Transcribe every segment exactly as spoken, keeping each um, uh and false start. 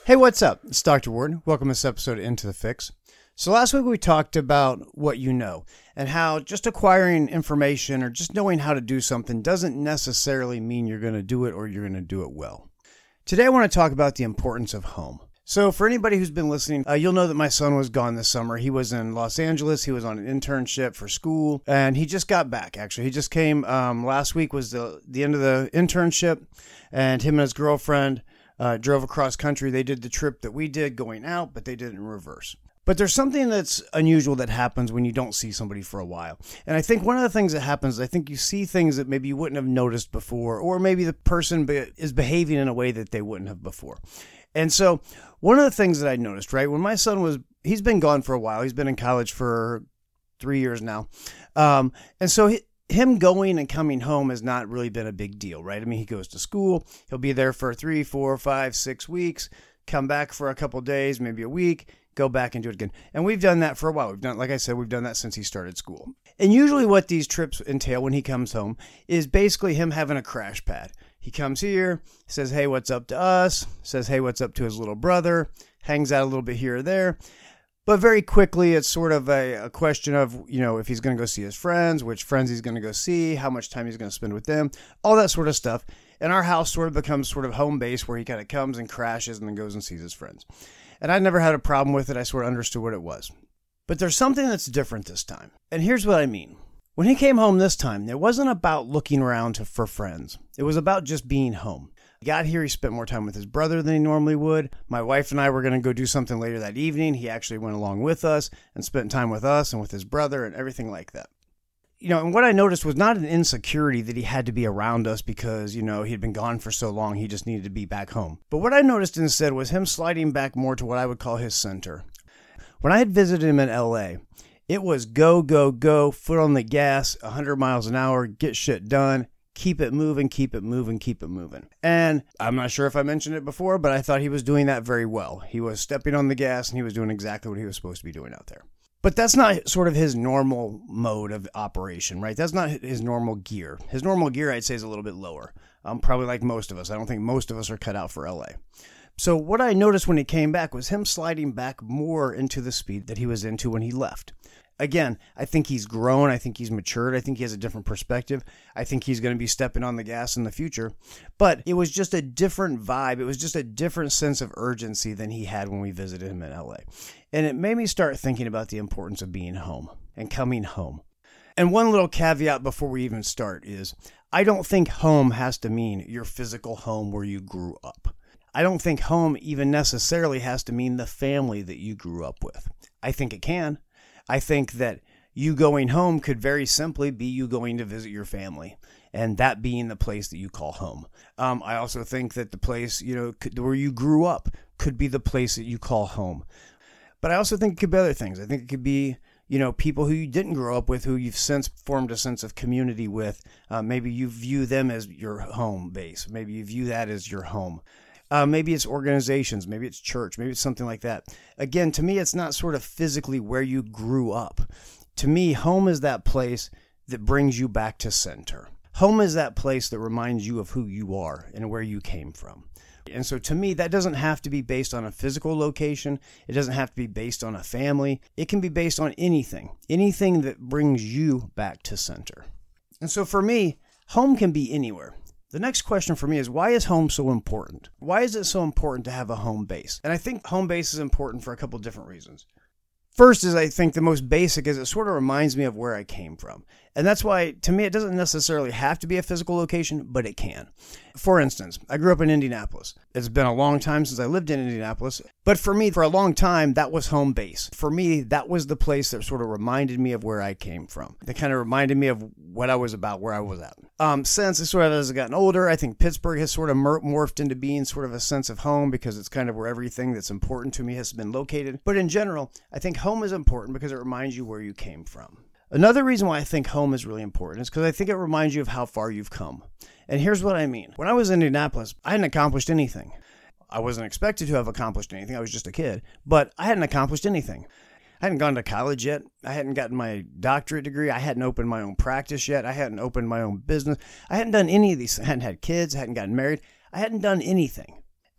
Hey, what's up? It's Doctor Ward. Welcome to this episode of Into the Fix. So last week we talked about what you know and how just acquiring information or just knowing how to do something doesn't necessarily mean you're going to do it or you're going to do it well. Today I want to talk about the importance of home. So for anybody who's been listening, uh, you'll know that my son was gone this summer. He was in Los Angeles. He was on an internship for school, and he just got back, actually. He just came um, last week was the, the end of the internship, and him and his girlfriend uh, drove across country. They did the trip that we did going out, but they did it in reverse. But there's something that's unusual that happens when you don't see somebody for a while. And I think one of the things that happens, I think you see things that maybe you wouldn't have noticed before, or maybe the person be- is behaving in a way that they wouldn't have before. And so one of the things that I noticed, right, when my son was, he's been gone for a while. He's been in college for three years now. Um, and so he, him going and coming home has not really been a big deal, right? I mean, he goes to school. He'll be there for three, four, five, six weeks, come back for a couple of days, maybe a week, go back and do it again. And we've done that for a while. We've done, like I said, we've done that since he started school. And usually what these trips entail when he comes home is basically him having a crash pad. He comes here, says, hey, what's up to us? Says, hey, what's up to his little brother? Hangs out a little bit here or there. But very quickly, it's sort of a, a question of, you know, if he's going to go see his friends, which friends he's going to go see, how much time he's going to spend with them, all that sort of stuff. And our house sort of becomes sort of home base where he kind of comes and crashes and then goes and sees his friends. And I never had a problem with it. I sort of understood what it was. But there's something that's different this time. And here's what I mean. When he came home this time, it wasn't about looking around to, for friends. It was about just being home. He got here, he spent more time with his brother than he normally would. My wife and I were going to go do something later that evening. He actually went along with us and spent time with us and with his brother and everything like that. You know, and what I noticed was not an insecurity that he had to be around us because, you know, he'd been gone for so long, he just needed to be back home. But what I noticed instead was him sliding back more to what I would call his center. When I had visited him in L A, it was go, go, go, foot on the gas, one hundred miles an hour, get shit done, keep it moving, keep it moving, keep it moving. And I'm not sure if I mentioned it before, but I thought he was doing that very well. He was stepping on the gas and he was doing exactly what he was supposed to be doing out there. But that's not sort of his normal mode of operation, right? That's not his normal gear. His normal gear, I'd say, is a little bit lower. Um, probably like most of us. I don't think most of us are cut out for L A. So what I noticed when he came back was him sliding back more into the speed that he was into when he left. Again, I think he's grown. I think he's matured. I think he has a different perspective. I think he's going to be stepping on the gas in the future. But it was just a different vibe. It was just a different sense of urgency than he had when we visited him in L A. And it made me start thinking about the importance of being home and coming home. And one little caveat before we even start is I don't think home has to mean your physical home where you grew up. I don't think home even necessarily has to mean the family that you grew up with. I think it can. I think that you going home could very simply be you going to visit your family and that being the place that you call home. Um, I also think that the place, you know, could, where you grew up could be the place that you call home. But I also think it could be other things. I think it could be, you know, people who you didn't grow up with, who you've since formed a sense of community with. Uh, maybe you view them as your home base. Maybe you view that as your home. Uh, maybe it's organizations, maybe it's church, maybe it's something like that. Again, to me, it's not sort of physically where you grew up. To me, home is that place that brings you back to center. Home is that place that reminds you of who you are and where you came from. And so to me, that doesn't have to be based on a physical location. It doesn't have to be based on a family. It can be based on anything, anything that brings you back to center. And so for me, home can be anywhere. The next question for me is, why is home so important? Why is it so important to have a home base? And I think home base is important for a couple different reasons. First is I think the most basic is it sort of reminds me of where I came from. And that's why, to me, it doesn't necessarily have to be a physical location, but it can. For instance, I grew up in Indianapolis. It's been a long time since I lived in Indianapolis, but for me, for a long time, that was home base. For me, that was the place that sort of reminded me of where I came from. That kind of reminded me of what I was about, where I was at. Um, since, sort of as I've gotten older, I think Pittsburgh has sort of morphed into being sort of a sense of home because it's kind of where everything that's important to me has been located. But in general, I think home is important because it reminds you where you came from. Another reason why I think home is really important is because I think it reminds you of how far you've come. And here's what I mean. When I was in Indianapolis, I hadn't accomplished anything. I wasn't expected to have accomplished anything. I was just a kid. But I hadn't accomplished anything. I hadn't gone to college yet. I hadn't gotten my doctorate degree. I hadn't opened my own practice yet. I hadn't opened my own business. I hadn't done any of these. I hadn't had kids. I hadn't gotten married. I hadn't done anything.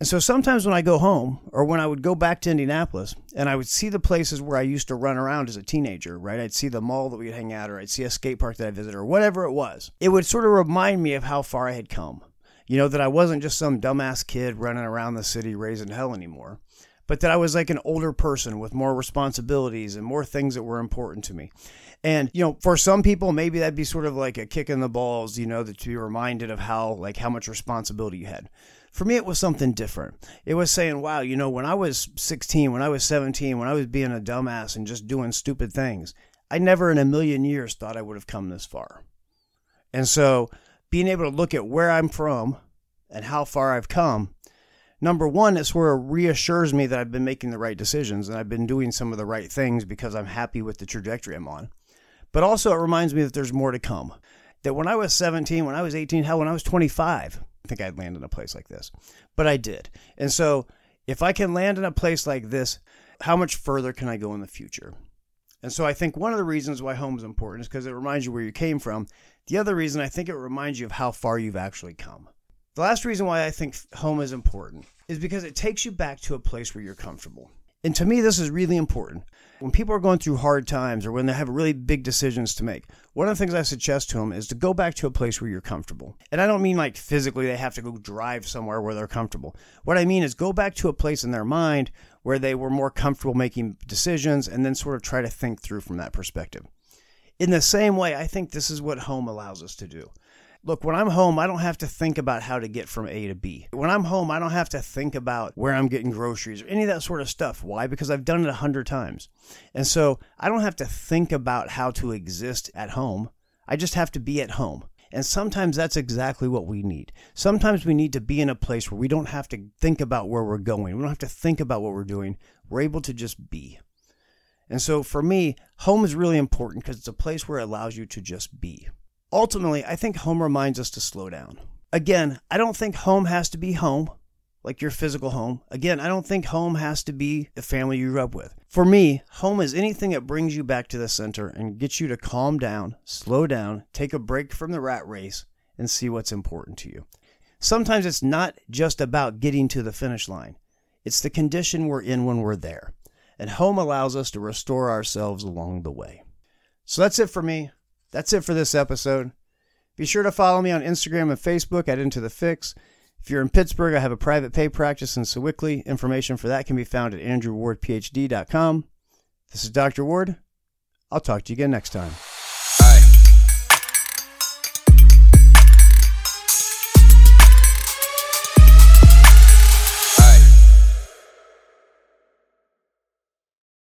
And so sometimes when I go home, or when I would go back to Indianapolis and I would see the places where I used to run around as a teenager, right? I'd see the mall that we'd hang out, or I'd see a skate park that I visited, or whatever it was. It would sort of remind me of how far I had come. You know, that I wasn't just some dumbass kid running around the city raising hell anymore, but that I was like an older person with more responsibilities and more things that were important to me. And, you know, for some people, maybe that'd be sort of like a kick in the balls, you know, that to be reminded of how, like, how much responsibility you had. For me, it was something different. It was saying, wow, you know, when I was sixteen, when I was seventeen, when I was being a dumbass and just doing stupid things, I never in a million years thought I would have come this far. And so being able to look at where I'm from and how far I've come, number one, it sort of reassures me that I've been making the right decisions and I've been doing some of the right things because I'm happy with the trajectory I'm on. But also it reminds me that there's more to come. That when I was seventeen, when I was eighteen, hell, when I was twenty-five, I think I'd land in a place like this. But I did. And so if I can land in a place like this, how much further can I go in the future? And so I think one of the reasons why home is important is because it reminds you where you came from. The other reason, I think it reminds you of how far you've actually come. The last reason why I think home is important is because it takes you back to a place where you're comfortable. And to me, this is really important. When people are going through hard times or when they have really big decisions to make, one of the things I suggest to them is to go back to a place where you're comfortable. And I don't mean like physically they have to go drive somewhere where they're comfortable. What I mean is go back to a place in their mind where they were more comfortable making decisions and then sort of try to think through from that perspective. In the same way, I think this is what home allows us to do. Look, when I'm home, I don't have to think about how to get from A to B. When I'm home, I don't have to think about where I'm getting groceries or any of that sort of stuff. Why? Because I've done it a hundred times. And so I don't have to think about how to exist at home. I just have to be at home. And sometimes that's exactly what we need. Sometimes we need to be in a place where we don't have to think about where we're going. We don't have to think about what we're doing. We're able to just be. And so for me, home is really important because it's a place where it allows you to just be. Ultimately, I think home reminds us to slow down. Again, I don't think home has to be home, like your physical home. Again, I don't think home has to be the family you grew up with. For me, home is anything that brings you back to the center and gets you to calm down, slow down, take a break from the rat race, and see what's important to you. Sometimes it's not just about getting to the finish line. It's the condition we're in when we're there. And home allows us to restore ourselves along the way. So that's it for me. That's it for this episode. Be sure to follow me on Instagram and Facebook at Into the Fix. If you're in Pittsburgh, I have a private pay practice in Sewickley. Information for that can be found at andrew ward p h d dot com. This is Doctor Ward. I'll talk to you again next time.